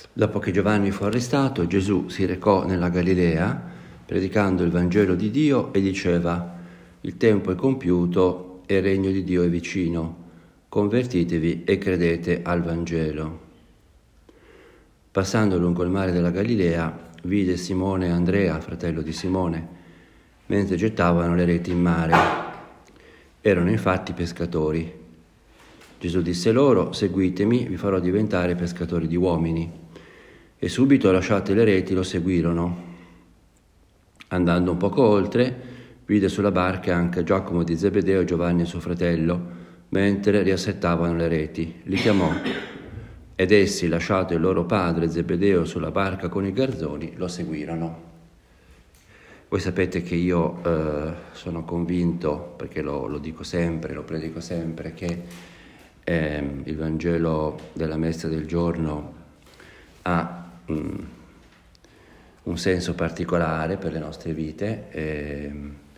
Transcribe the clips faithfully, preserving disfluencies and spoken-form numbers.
Dopo che Giovanni fu arrestato, Gesù si recò nella Galilea, predicando il Vangelo di Dio e diceva: il tempo è compiuto e il regno di Dio è vicino, convertitevi e credete al Vangelo. Passando lungo il mare della Galilea, vide Simone e Andrea, fratello di Simone, mentre gettavano le reti in mare. Erano infatti pescatori. Gesù disse loro: seguitemi, vi farò diventare pescatori di uomini. E subito, lasciate le reti, lo seguirono. Andando un poco oltre, vide sulla barca anche Giacomo di Zebedeo e Giovanni suo fratello, mentre riassettavano le reti. Li chiamò, ed essi, lasciato il loro padre Zebedeo sulla barca con i garzoni, lo seguirono. Voi sapete che io eh, sono convinto, perché lo, lo dico sempre, lo predico sempre, che eh, il Vangelo della Messa del Giorno ha um, un senso particolare per le nostre vite. Eh,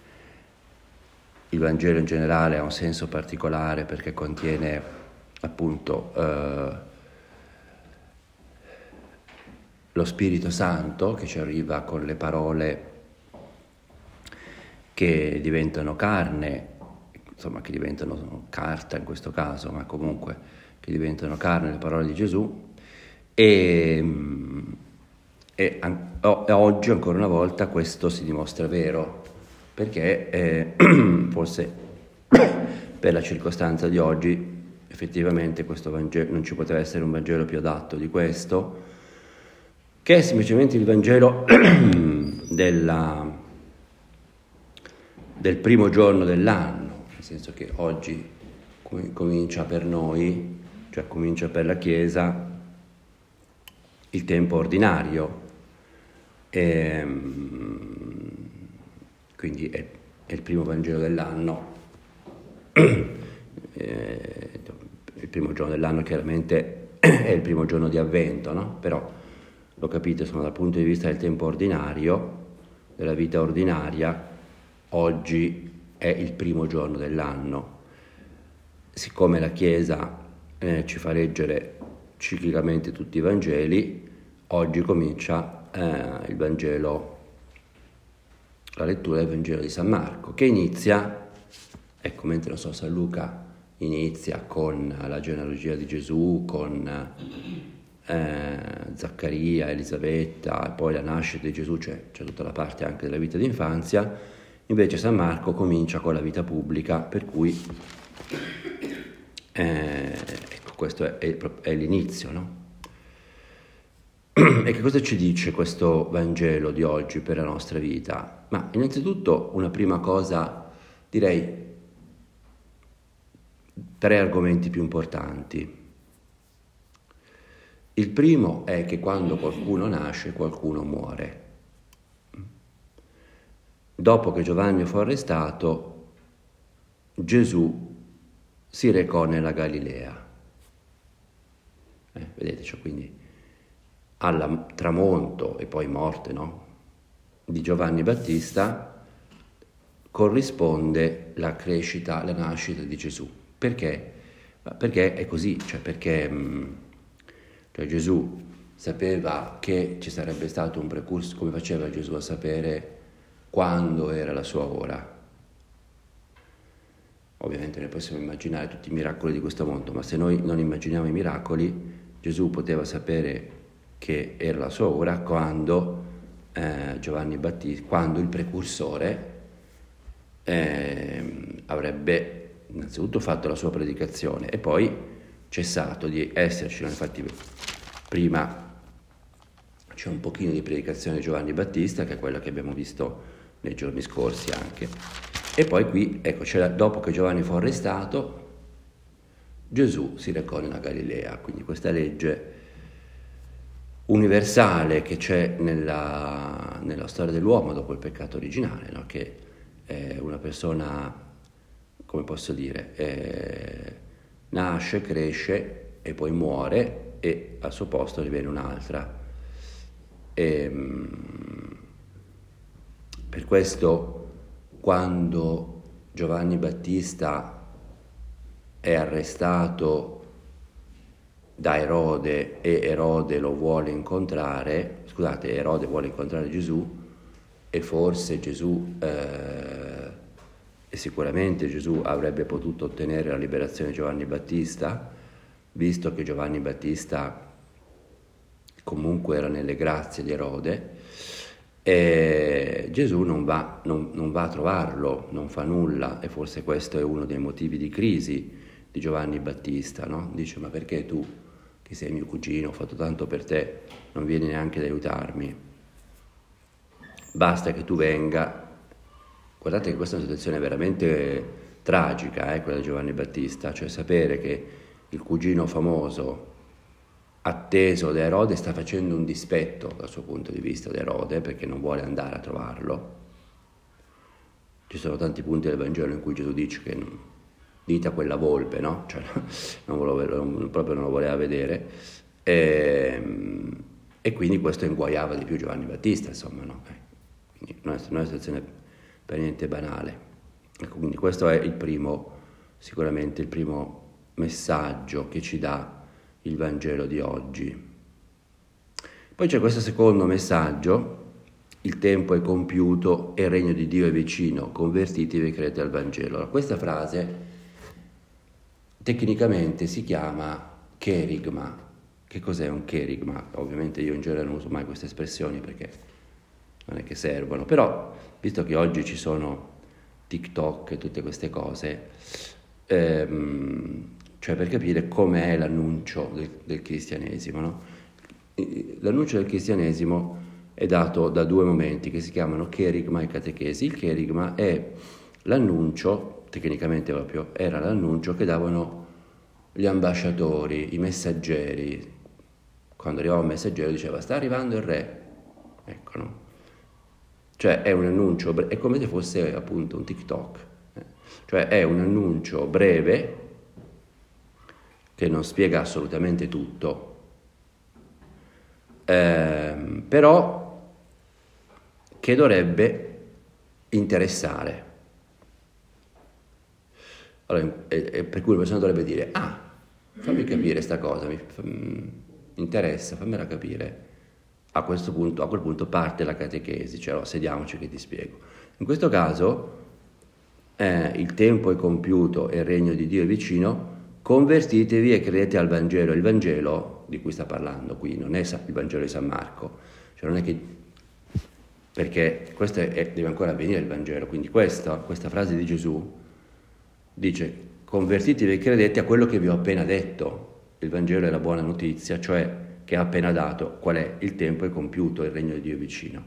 il Vangelo in generale ha un senso particolare perché contiene appunto eh, lo Spirito Santo che ci arriva con le parole che diventano carne, insomma che diventano carta in questo caso, ma comunque che diventano carne le parole di Gesù. E, e, e oggi ancora una volta questo si dimostra vero, perché eh, forse per la circostanza di oggi effettivamente questo Vangelo non ci poteva essere un Vangelo più adatto di questo, che è semplicemente il Vangelo della, del primo giorno dell'anno, nel senso che oggi comincia per noi, cioè comincia per la Chiesa, il tempo ordinario, e, quindi è, è il primo Vangelo dell'anno. E, il primo giorno dell'anno chiaramente è il primo giorno di Avvento, no? Però lo capite, insomma, dal punto di vista del tempo ordinario, della vita ordinaria, oggi è il primo giorno dell'anno. Siccome la Chiesa eh, ci fa leggere ciclicamente tutti i Vangeli, oggi comincia eh, il Vangelo, la lettura del Vangelo di San Marco, che inizia, ecco, mentre non so, San Luca inizia con la genealogia di Gesù, con eh, Zaccaria, Elisabetta, e poi la nascita di Gesù, cioè c'è tutta la parte anche della vita d'infanzia. Invece San Marco comincia con la vita pubblica, per cui eh, ecco, questo è, è, è l'inizio, no? E che cosa ci dice questo Vangelo di oggi per la nostra vita? Ma innanzitutto una prima cosa, direi tre argomenti più importanti. Il primo è che quando qualcuno nasce, qualcuno muore. Dopo che Giovanni fu arrestato, Gesù si recò nella Galilea. Eh, vedete, cioè quindi al tramonto e poi morte, no, di Giovanni Battista corrisponde la crescita, la nascita di Gesù. Perché? Perché è così, cioè perché cioè Gesù sapeva che ci sarebbe stato un precursore. Come faceva Gesù a sapere quando era la sua ora? Ovviamente noi possiamo immaginare tutti i miracoli di questo mondo, ma se noi non immaginiamo i miracoli, Gesù poteva sapere che era la sua ora quando eh, Giovanni Battista, quando il precursore eh, avrebbe innanzitutto fatto la sua predicazione e poi cessato di esserci. Infatti prima c'è un pochino di predicazione di Giovanni Battista, che è quella che abbiamo visto nei giorni scorsi anche, e poi qui, ecco, c'era, dopo che Giovanni fu arrestato, Gesù si recò nella Galilea. Quindi questa legge universale che c'è nella, nella storia dell'uomo dopo il peccato originale, no? Che è una persona, come posso dire, eh, nasce, cresce e poi muore e al suo posto ne viene un'altra. E, per questo quando Giovanni Battista è arrestato da Erode e Erode lo vuole incontrare, scusate, Erode vuole incontrare Gesù e forse Gesù, eh, e sicuramente Gesù avrebbe potuto ottenere la liberazione di Giovanni Battista, visto che Giovanni Battista comunque era nelle grazie di Erode, e Gesù non va, non, non va a trovarlo, non fa nulla, e forse questo è uno dei motivi di crisi di Giovanni Battista, no? Dice: ma perché tu, che sei mio cugino, ho fatto tanto per te, non vieni neanche ad aiutarmi? Basta che tu venga. Guardate che questa è una situazione veramente tragica, eh, quella di Giovanni Battista, cioè sapere che il cugino famoso, atteso da Erode, sta facendo un dispetto dal suo punto di vista di Erode, perché non vuole andare a trovarlo. Ci sono tanti punti del Vangelo in cui Gesù dice che non, dite a quella volpe, no? Cioè, non lo, non, proprio non lo voleva vedere, e, e quindi questo inguaiava di più Giovanni Battista, insomma, no? Quindi non è, non è una situazione per niente banale. Ecco, quindi questo è il primo, sicuramente il primo messaggio che ci dà il Vangelo di oggi. Poi c'è questo secondo messaggio: il tempo è compiuto e il regno di Dio è vicino, convertitevi e credete al Vangelo. Allora, questa frase tecnicamente si chiama cherigma. Che cos'è un cherigma? Ovviamente io in genere non uso mai queste espressioni perché non è che servono, però visto che oggi ci sono TikTok e tutte queste cose, ehm, cioè per capire com'è l'annuncio del, del cristianesimo, no? L'annuncio del cristianesimo è dato da due momenti che si chiamano cherigma e catechesi. Il cherigma è l'annuncio, tecnicamente proprio, era l'annuncio che davano gli ambasciatori, i messaggeri. Quando arrivava un messaggero diceva: sta arrivando il re, ecco, no? Cioè è un annuncio, è come se fosse appunto un TikTok, eh? Cioè è un annuncio breve che non spiega assolutamente tutto, ehm, però che dovrebbe interessare. Allora, e, e per cui la persona dovrebbe dire: ah, fammi capire sta cosa, mi, mi interessa, fammela capire. A questo punto, a quel punto parte la catechesi, cioè allora, sediamoci che ti spiego. In questo caso eh, il tempo è compiuto e il regno di Dio è vicino, convertitevi e credete al Vangelo. Il Vangelo di cui sta parlando qui non è il Vangelo di San Marco, cioè non è che, perché questo è, deve ancora avvenire il Vangelo, quindi questa, questa frase di Gesù dice: convertitevi e credete a quello che vi ho appena detto. Il Vangelo è la buona notizia, cioè che ha appena dato, qual è: il tempo è compiuto, il regno di Dio è vicino.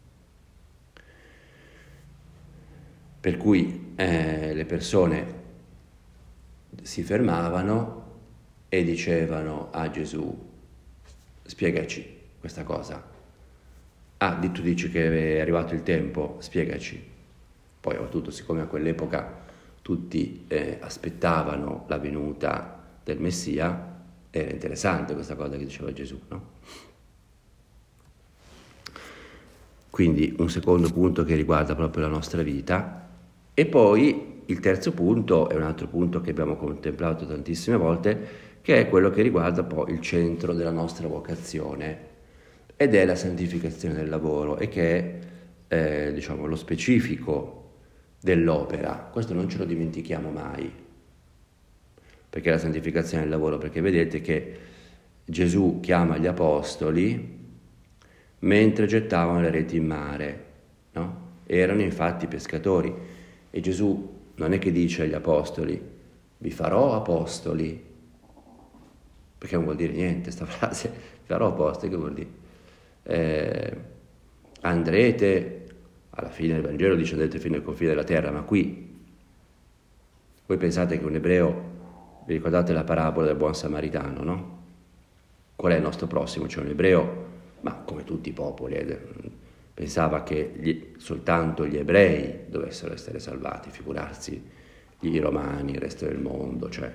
Per cui eh, le persone si fermavano e dicevano a Gesù: spiegaci questa cosa. Ah, tu dici che è arrivato il tempo, spiegaci. Poi soprattutto, siccome a quell'epoca tutti eh, aspettavano la venuta del Messia, era interessante questa cosa che diceva Gesù, no? Quindi un secondo punto che riguarda proprio la nostra vita. E poi il terzo punto è un altro punto che abbiamo contemplato tantissime volte, che è quello che riguarda poi il centro della nostra vocazione, ed è la santificazione del lavoro, e che è eh, diciamo lo specifico dell'opera. Questo non ce lo dimentichiamo mai. Perché la santificazione del lavoro? Perché vedete che Gesù chiama gli apostoli mentre gettavano le reti in mare, no? Erano infatti pescatori, e Gesù non è che dice agli apostoli: vi farò apostoli, perché non vuol dire niente sta frase. Vi farò apostoli, che vuol dire? Eh, andrete, alla fine del Vangelo dice: andrete fino al confine della terra, ma qui voi pensate che un ebreo, vi ricordate la parabola del buon samaritano, no? Qual è il nostro prossimo? C'è un ebreo, ma come tutti i popoli, eh, pensava che gli, soltanto gli ebrei dovessero essere salvati, figurarsi i romani, il resto del mondo, cioè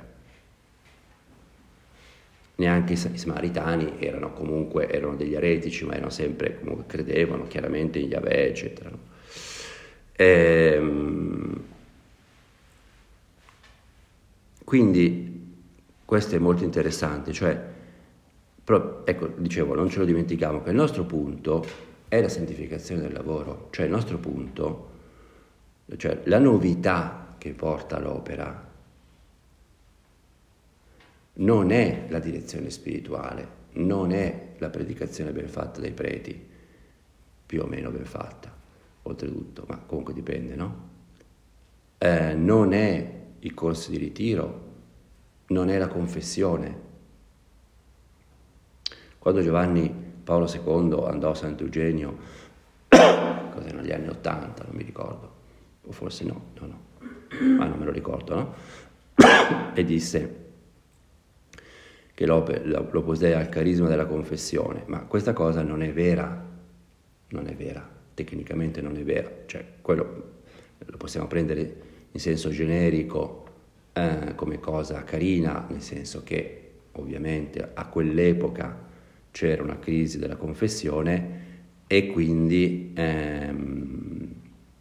neanche i samaritani erano comunque, erano degli eretici, ma erano sempre, comunque credevano chiaramente in Yahweh, eccetera, no? Ehm, quindi questo è molto interessante, cioè Però, ecco, dicevo, non ce lo dimentichiamo che il nostro punto è la santificazione del lavoro, cioè il nostro punto, cioè la novità che porta l'opera non è la direzione spirituale, non è la predicazione ben fatta dai preti, più o meno ben fatta, oltretutto, ma comunque dipende, no? Eh, non è il corso di ritiro, non è la confessione. Quando Giovanni Paolo secondo andò a Sant'Eugenio, cos'erano gli anni ottanta, non mi ricordo, o forse no, no, no, ma non me lo ricordo, no? E disse che l'Opus Dei ha il carisma della confessione, ma questa cosa non è vera, non è vera, tecnicamente non è vera, cioè quello lo possiamo prendere in senso generico eh, come cosa carina, nel senso che ovviamente a quell'epoca c'era una crisi della confessione e quindi, ehm,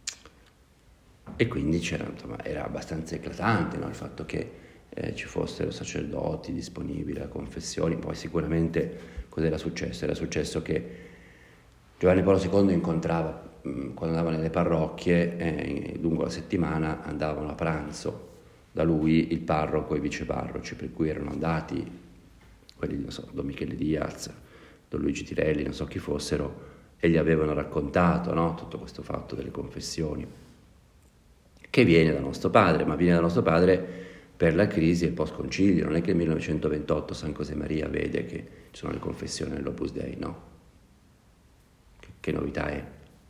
e quindi c'era, insomma, era abbastanza eclatante, no? Il fatto che eh, ci fossero sacerdoti disponibili alla confessione. Poi sicuramente cos'era successo? Era successo che Giovanni Paolo secondo incontrava, mh, quando andava nelle parrocchie, eh, lungo la settimana andavano a pranzo da lui il parroco e i viceparroci, per cui erano andati quelli, non so, Don Michele Diaz, Don Luigi Tirelli, non so chi fossero, e gli avevano raccontato, no, tutto questo fatto delle confessioni, che viene da nostro padre, ma viene da nostro padre per la crisi e il post-concilio. Non è che nel millenovecentoventotto San Josemaria vede che ci sono le confessioni nell'Opus Dei, no? Che, che novità è?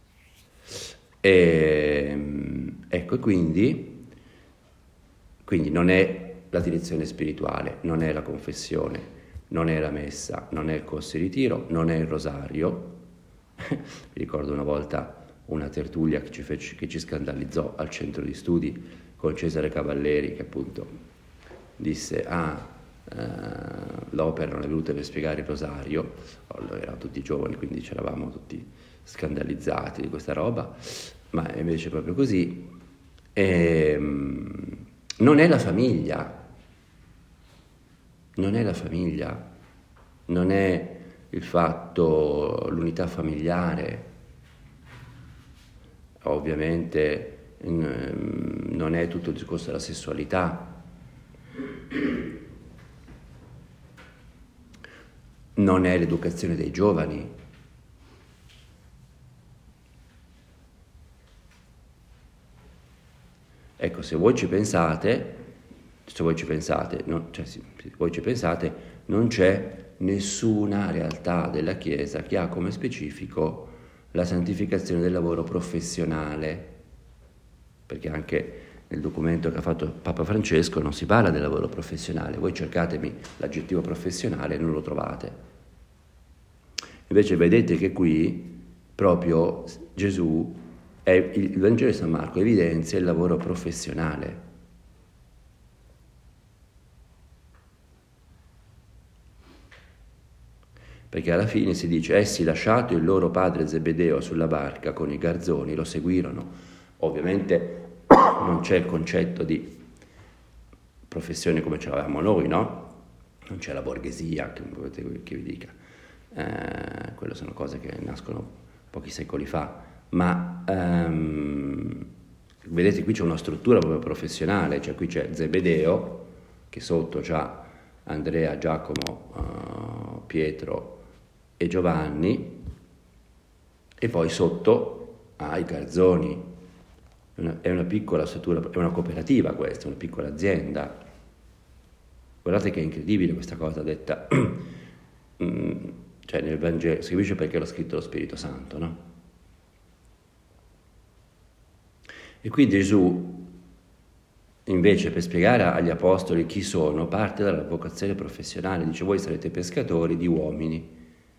E, ecco, quindi, quindi non è la direzione spirituale, non è la confessione, non è la messa, non è il corso di ritiro, non è il rosario. Mi ricordo una volta una tertulia che ci, fece, che ci scandalizzò al centro di studi con Cesare Cavalleri, che appunto disse ah, eh, l'opera non è venuta per spiegare il rosario. Allora, erano tutti giovani, quindi c'eravamo tutti scandalizzati di questa roba, ma invece è proprio così. E, non è la famiglia, non è la famiglia, non è il fatto, l'unità familiare, ovviamente non è tutto il discorso della sessualità, non è l'educazione dei giovani, ecco, se voi ci pensate, se voi ci pensate, no, cioè, se voi ci pensate, non c'è nessuna realtà della Chiesa che ha come specifico la santificazione del lavoro professionale, perché anche nel documento che ha fatto Papa Francesco non si parla del lavoro professionale. Voi cercatemi l'aggettivo professionale e non lo trovate. Invece vedete che qui proprio Gesù, è, il Vangelo di San Marco evidenzia il lavoro professionale. Perché alla fine si dice, essi lasciato il loro padre Zebedeo sulla barca con i garzoni lo seguirono. Ovviamente non c'è il concetto di professione come ce l'avevamo noi, no? Non c'è la borghesia, che, che vi dica. Eh, quello sono cose che nascono pochi secoli fa. Ma um, vedete, qui c'è una struttura proprio professionale, cioè qui c'è Zebedeo, che sotto c'ha Andrea, Giacomo, uh, Pietro e Giovanni, e poi sotto ha i garzoni. È una, è una piccola struttura, è una cooperativa questa, una piccola azienda. Guardate che è incredibile questa cosa detta, cioè nel Vangelo, si capisce perché l'ha scritto lo Spirito Santo, no? E qui Gesù, invece, per spiegare agli apostoli chi sono, parte dalla vocazione professionale, dice voi sarete pescatori di uomini,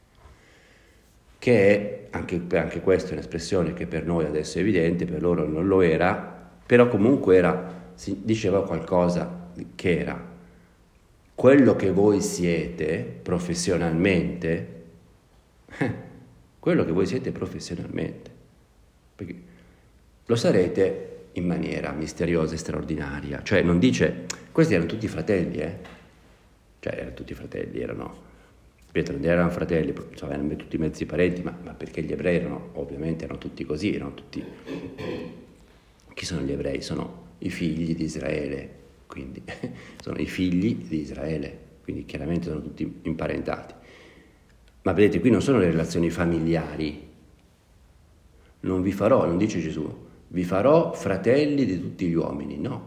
che è, anche, anche questa è un'espressione che per noi adesso è evidente, per loro non lo era, però comunque era, si diceva qualcosa che era quello che voi siete professionalmente, eh, quello che voi siete professionalmente, perché lo sarete in maniera misteriosa e straordinaria. Cioè non dice, questi erano tutti fratelli, eh? Cioè erano tutti fratelli, erano Pietro e Andrea erano fratelli, cioè erano tutti mezzi parenti, ma, ma perché gli ebrei erano, ovviamente erano tutti così, erano tutti... Chi sono gli ebrei? Sono i figli di Israele, quindi sono i figli di Israele, quindi chiaramente sono tutti imparentati. Ma vedete, qui non sono le relazioni familiari. Non vi farò, non dice Gesù, vi farò fratelli di tutti gli uomini, no.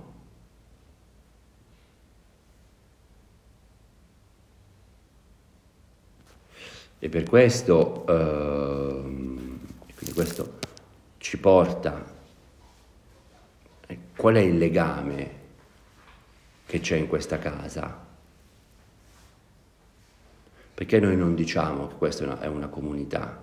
E per questo, eh, quindi questo ci porta, eh, qual è il legame che c'è in questa casa? Perché noi non diciamo che questa è una, è una comunità?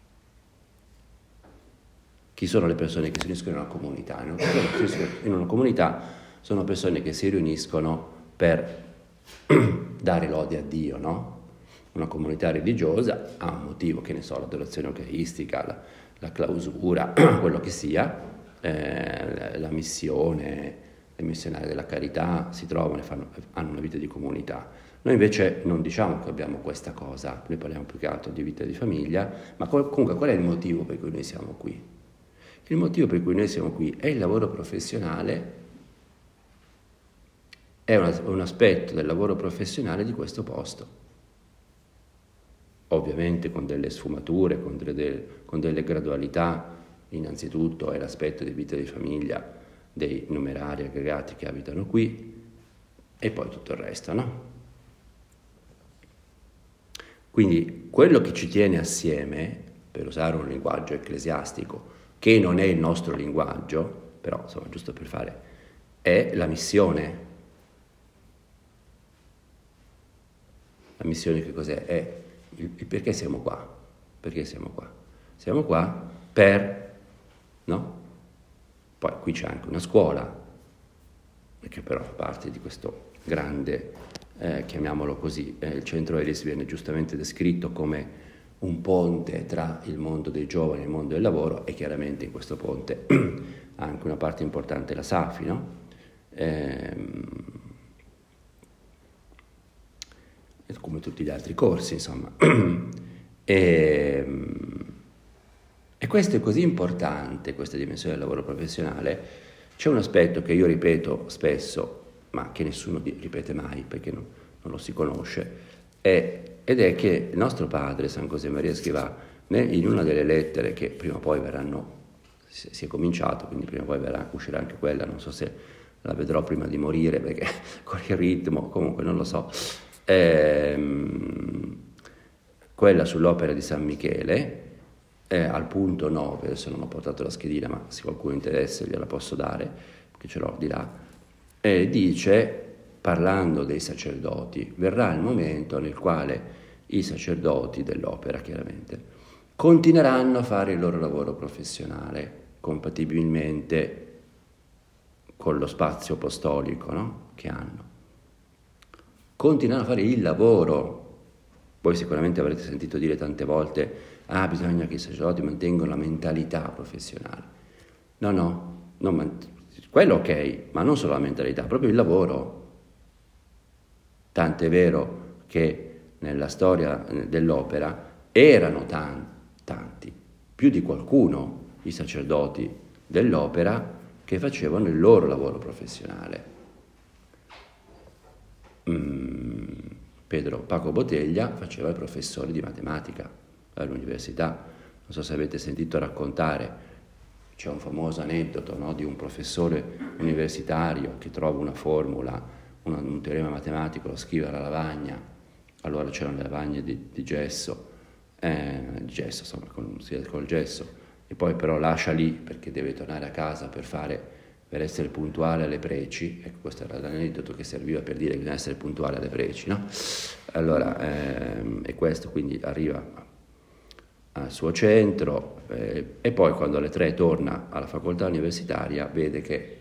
Chi sono le persone che si riuniscono in una comunità? In una comunità sono persone che si riuniscono per dare lode a Dio, no? Una comunità religiosa ha un motivo, che ne so, l'adorazione eucaristica, la, la clausura, quello che sia, eh, la missione, le missionarie della carità si trovano e fanno, hanno una vita di comunità. Noi invece non diciamo che abbiamo questa cosa, noi parliamo più che altro di vita di famiglia, ma comunque qual è il motivo per cui noi siamo qui? Il motivo per cui noi siamo qui è il lavoro professionale, è una, un aspetto del lavoro professionale di questo posto. Ovviamente con delle sfumature, con delle, con delle gradualità. Innanzitutto è l'aspetto di vita di famiglia dei numerari aggregati che abitano qui e poi tutto il resto, no? Quindi quello che ci tiene assieme, per usare un linguaggio ecclesiastico, che non è il nostro linguaggio, però insomma giusto per fare, è la missione. La missione che cos'è? È il, il perché siamo qua. Perché siamo qua? Siamo qua per, no? Poi qui c'è anche una scuola, che però fa parte di questo grande, eh, chiamiamolo così, eh, il centro Elis viene giustamente descritto come un ponte tra il mondo dei giovani e il mondo del lavoro, e chiaramente in questo ponte ha anche una parte importante la Safi, no? Ehm, come tutti gli altri corsi, insomma. e, e questo è così importante, questa dimensione del lavoro professionale. C'è un aspetto che io ripeto spesso, ma che nessuno ripete mai perché non, non lo si conosce, è, ed è che il nostro padre, San Josemaria Escrivà, in una delle lettere che prima o poi verranno, si è cominciato, quindi prima o poi verrà, uscirà anche quella, non so se la vedrò prima di morire perché con il ritmo, comunque non lo so, ehm, quella sull'opera di San Michele, eh, al punto nove, adesso non ho portato la schedina, ma se qualcuno interessa gliela posso dare, che ce l'ho di là, eh, dice, parlando dei sacerdoti, verrà il momento nel quale i sacerdoti dell'opera, chiaramente, continueranno a fare il loro lavoro professionale, compatibilmente con lo spazio apostolico, no? Che hanno. Continuano a fare il lavoro. Voi sicuramente avrete sentito dire tante volte, ah, bisogna che i sacerdoti mantengano la mentalità professionale. No, no, non mant- quello ok, ma non solo la mentalità, proprio il lavoro. Tant'è vero che nella storia dell'opera erano tanti, tanti, più di qualcuno, i sacerdoti dell'opera che facevano il loro lavoro professionale. Mm, Pedro Paco Botteglia faceva il professore di matematica all'università. Non so se avete sentito raccontare, c'è un famoso aneddoto, no, di un professore universitario che trova una formula, un, un teorema matematico, lo scrive alla lavagna. Allora c'erano le lavagne di, di gesso, eh, di gesso, insomma, con, col gesso, e poi però lascia lì perché deve tornare a casa per fare, per essere puntuale alle preci. Ecco, questo era l'aneddoto che serviva per dire che bisogna essere puntuale alle preci, no? Allora, ehm, e questo quindi arriva al suo centro, eh, e poi quando alle tre torna alla facoltà universitaria vede che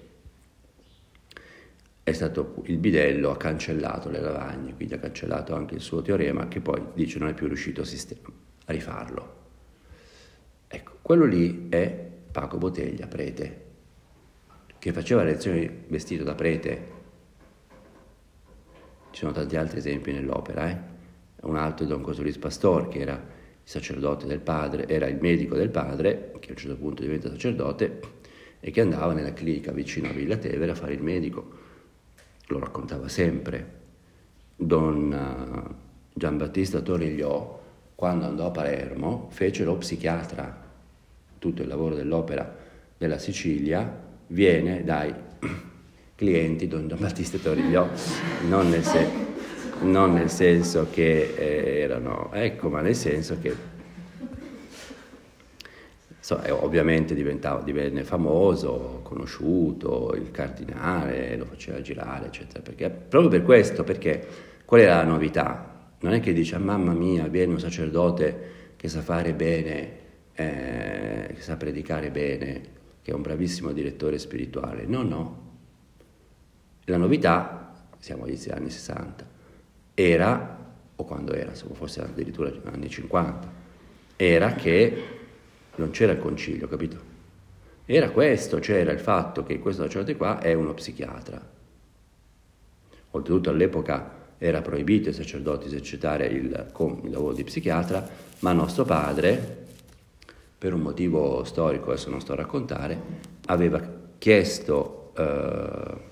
è stato il bidello, ha cancellato le lavagne, quindi ha cancellato anche il suo teorema, che poi dice non è più riuscito a, sistema, a rifarlo. Ecco, quello lì è Paco Botteglia, prete, che faceva lezioni vestito da prete. Ci sono tanti altri esempi nell'opera, eh? un altro è Don Cosolis Pastor, che era il sacerdote del padre, era il medico del padre, che a un certo punto diventa sacerdote, e che andava nella clinica vicino a Villa Tevere a fare il medico. Lo raccontava sempre. Don Giambattista Torigliò, quando andò a Palermo, fece lo psichiatra. Tutto il lavoro dell'opera della Sicilia viene dai clienti Don Giambattista Torigliò, non nel, se, non nel senso che eh, erano, ecco, ma nel senso che so, eh, ovviamente diventava, divenne famoso, conosciuto, il cardinale lo faceva girare, eccetera, perché, proprio per questo, perché qual era la novità? Non è che dice, mamma mia, viene un sacerdote che sa fare bene, eh, che sa predicare bene, che è un bravissimo direttore spirituale. No, no. La novità, siamo agli anni sessanta, era, o quando era, se fosse addirittura negli anni cinquanta, era che non c'era il concilio, capito? Era questo, c'era il fatto che questo sacerdote qua è uno psichiatra. Oltretutto all'epoca era proibito ai sacerdoti esercitare il, il lavoro di psichiatra, ma nostro padre, per un motivo storico, adesso non sto a raccontare, aveva chiesto eh,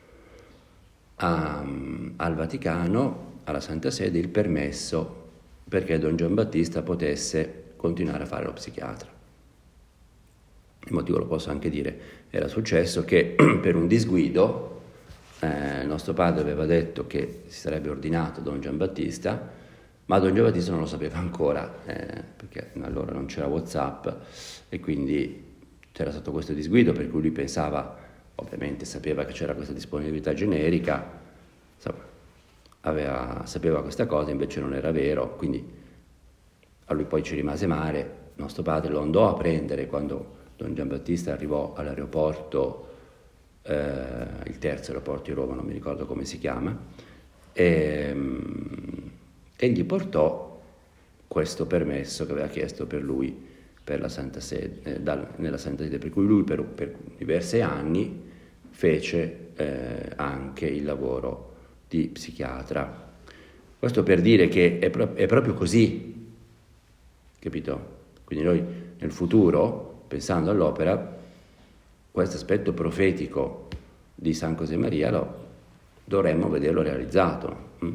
a, al Vaticano, alla Santa Sede, il permesso perché Don Giambattista potesse continuare a fare lo psichiatra. Il motivo lo posso anche dire, era successo che per un disguido eh, il nostro padre aveva detto che si sarebbe ordinato Don Giambattista, ma Don Giambattista non lo sapeva ancora, eh, perché allora non c'era WhatsApp e quindi c'era stato questo disguido, per cui lui pensava, ovviamente sapeva che c'era questa disponibilità generica, insomma, aveva, sapeva questa cosa, invece non era vero, quindi a lui poi ci rimase male. Nostro padre lo andò a prendere quando Don Giambattista arrivò all'aeroporto, eh, il terzo aeroporto di Roma, non mi ricordo come si chiama, e, e gli portò questo permesso che aveva chiesto per lui per la Santa Sede, eh, dal, nella Santa Sede, per cui lui per, per diversi anni fece eh, anche il lavoro di psichiatra. Questo per dire che è, pro- è proprio così, capito? Quindi noi nel futuro, pensando all'opera, questo aspetto profetico di San Josemaria lo dovremmo vederlo realizzato. Hm?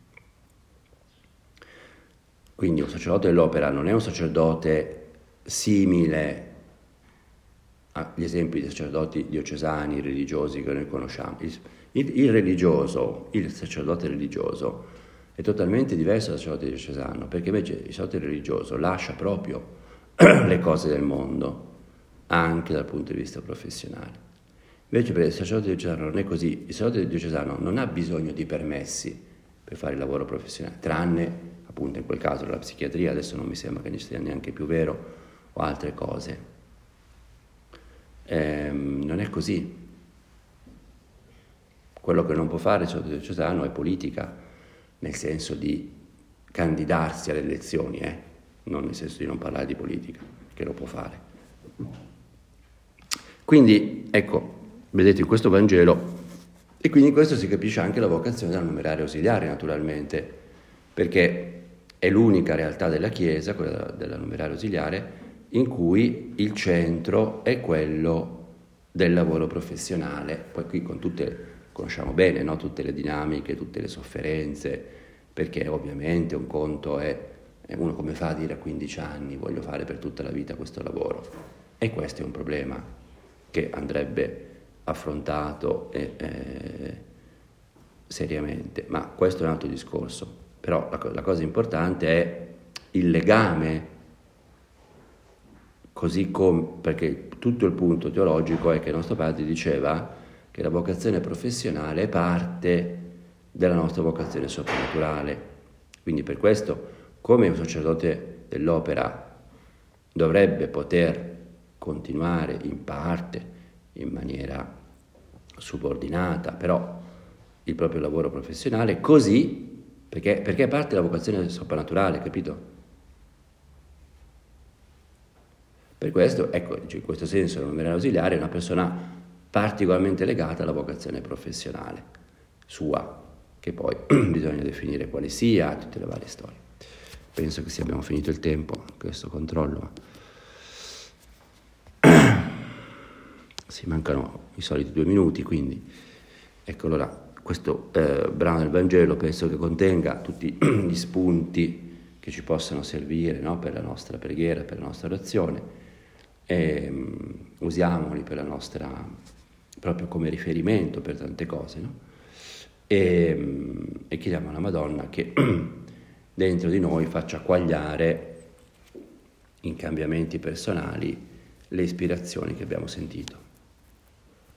Quindi un sacerdote dell'opera non è un sacerdote simile agli esempi di sacerdoti diocesani, religiosi che noi conosciamo. Il, il, il religioso, il sacerdote religioso è totalmente diverso dal sacerdote diocesano, perché invece il sacerdote religioso lascia proprio le cose del mondo, anche dal punto di vista professionale. Invece per il sacerdote diocesano non è così, il sacerdote diocesano non ha bisogno di permessi per fare il lavoro professionale, tranne appunto in quel caso la psichiatria, adesso non mi sembra che ne sia neanche più vero, o altre cose. Ehm, non è così. Quello che non può fare il sacerdote diocesano è politica, nel senso di candidarsi alle elezioni, eh? non nel senso di non parlare di politica, che lo può fare. Quindi, ecco, vedete in questo Vangelo, e quindi in questo si capisce anche la vocazione della numeraria ausiliare, naturalmente, perché è l'unica realtà della Chiesa, quella della numeraria ausiliare, in cui il centro è quello del lavoro professionale. Poi qui con tutte, conosciamo bene, no? Tutte le dinamiche, tutte le sofferenze, perché ovviamente un conto è uno come fa a dire a quindici anni voglio fare per tutta la vita questo lavoro, e questo è un problema che andrebbe affrontato eh, eh, seriamente, ma questo è un altro discorso. Però la, la cosa importante è il legame, così come, perché tutto il punto teologico è che il nostro padre diceva che la vocazione professionale è parte della nostra vocazione soprannaturale, quindi per questo come un sacerdote dell'opera dovrebbe poter continuare in parte, in maniera subordinata, però il proprio lavoro professionale, così, perché, perché è parte della vocazione soprannaturale, capito? Per questo, ecco, in questo senso la numeraria ausiliare è una persona particolarmente legata alla vocazione professionale sua, che poi bisogna definire quale sia, tutte le varie storie. Penso che se abbiamo finito il tempo, questo controllo. Si mancano i soliti due minuti, quindi ecco, allora questo eh, brano del Vangelo penso che contenga tutti gli spunti che ci possano servire, no, per la nostra preghiera, per la nostra orazione, e um, usiamoli per la nostra, proprio come riferimento per tante cose, no? E, um, e chiediamo alla Madonna che dentro di noi faccia quagliare in cambiamenti personali le ispirazioni che abbiamo sentito.